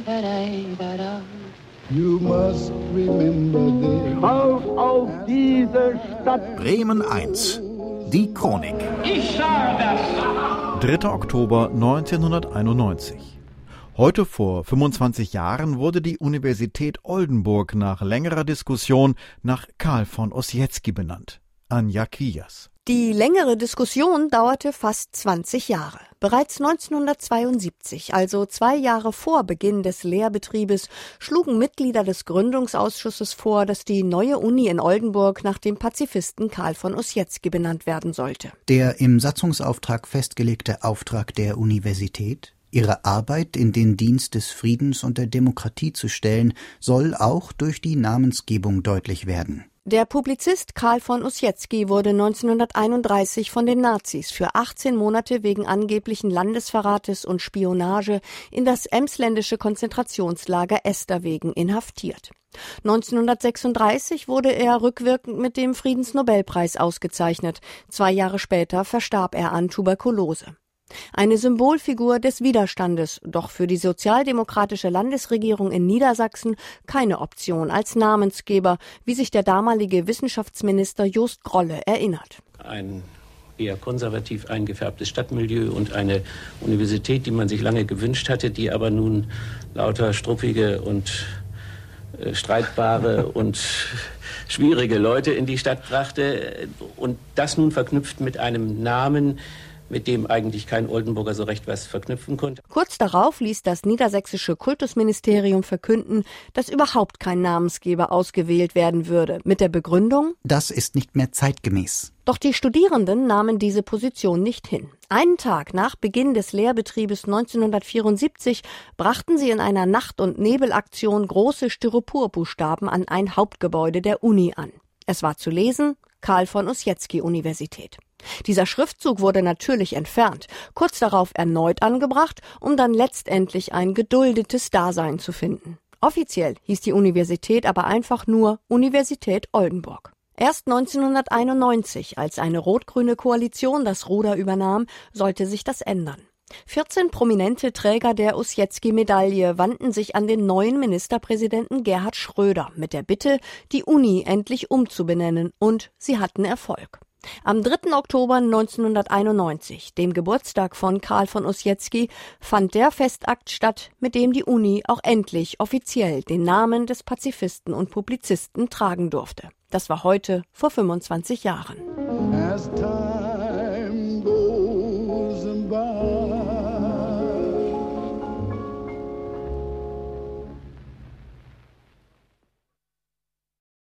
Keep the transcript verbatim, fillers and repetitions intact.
You must remember this. Auf, auf diese Stadt. Bremen eins. Die Chronik. Ich sage das. dritter Oktober neunzehnhunderteinundneunzig. Heute vor fünfundzwanzig Jahren wurde die Universität Oldenburg nach längerer Diskussion nach Karl von Ossietzky benannt. Anja Quias. Die längere Diskussion dauerte fast zwanzig Jahre. Bereits neunzehnhundertzweiundsiebzig, also zwei Jahre vor Beginn des Lehrbetriebes, schlugen Mitglieder des Gründungsausschusses vor, dass die neue Uni in Oldenburg nach dem Pazifisten Karl von Ossietzky benannt werden sollte. Der im Satzungsauftrag festgelegte Auftrag der Universität, ihre Arbeit in den Dienst des Friedens und der Demokratie zu stellen, soll auch durch die Namensgebung deutlich werden. Der Publizist Karl von Ossietzky wurde neunzehnhunderteinunddreißig von den Nazis für achtzehn Monate wegen angeblichen Landesverrates und Spionage in das emsländische Konzentrationslager Esterwegen inhaftiert. neunzehnhundertsechsunddreißig wurde er rückwirkend mit dem Friedensnobelpreis ausgezeichnet. Zwei Jahre später verstarb er an Tuberkulose. Eine Symbolfigur des Widerstandes, doch für die sozialdemokratische Landesregierung in Niedersachsen keine Option als Namensgeber, wie sich der damalige Wissenschaftsminister Jost Grolle erinnert. Ein eher konservativ eingefärbtes Stadtmilieu und eine Universität, die man sich lange gewünscht hatte, die aber nun lauter struppige und äh, streitbare und schwierige Leute in die Stadt brachte. Und das nun verknüpft mit einem Namen, mit dem eigentlich kein Oldenburger so recht was verknüpfen konnte. Kurz darauf ließ das niedersächsische Kultusministerium verkünden, dass überhaupt kein Namensgeber ausgewählt werden würde, mit der Begründung: Das ist nicht mehr zeitgemäß. Doch die Studierenden nahmen diese Position nicht hin. Einen Tag nach Beginn des Lehrbetriebes neunzehnhundertvierundsiebzig brachten sie in einer Nacht- und Nebelaktion große Styroporbuchstaben an ein Hauptgebäude der Uni an. Es war zu lesen: Karl von Ossietzky Universität. Dieser Schriftzug wurde natürlich entfernt, kurz darauf erneut angebracht, um dann letztendlich ein geduldetes Dasein zu finden. Offiziell hieß die Universität aber einfach nur Universität Oldenburg. Erst neunzehnhunderteinundneunzig, als eine rot-grüne Koalition das Ruder übernahm, sollte sich das ändern. vierzehn prominente Träger der Ossietzky-Medaille wandten sich an den neuen Ministerpräsidenten Gerhard Schröder mit der Bitte, die Uni endlich umzubenennen, und sie hatten Erfolg. Am dritten Oktober neunzehnhunderteinundneunzig, dem Geburtstag von Karl von Ossietzky, fand der Festakt statt, mit dem die Uni auch endlich offiziell den Namen des Pazifisten und Publizisten tragen durfte. Das war heute vor fünfundzwanzig Jahren.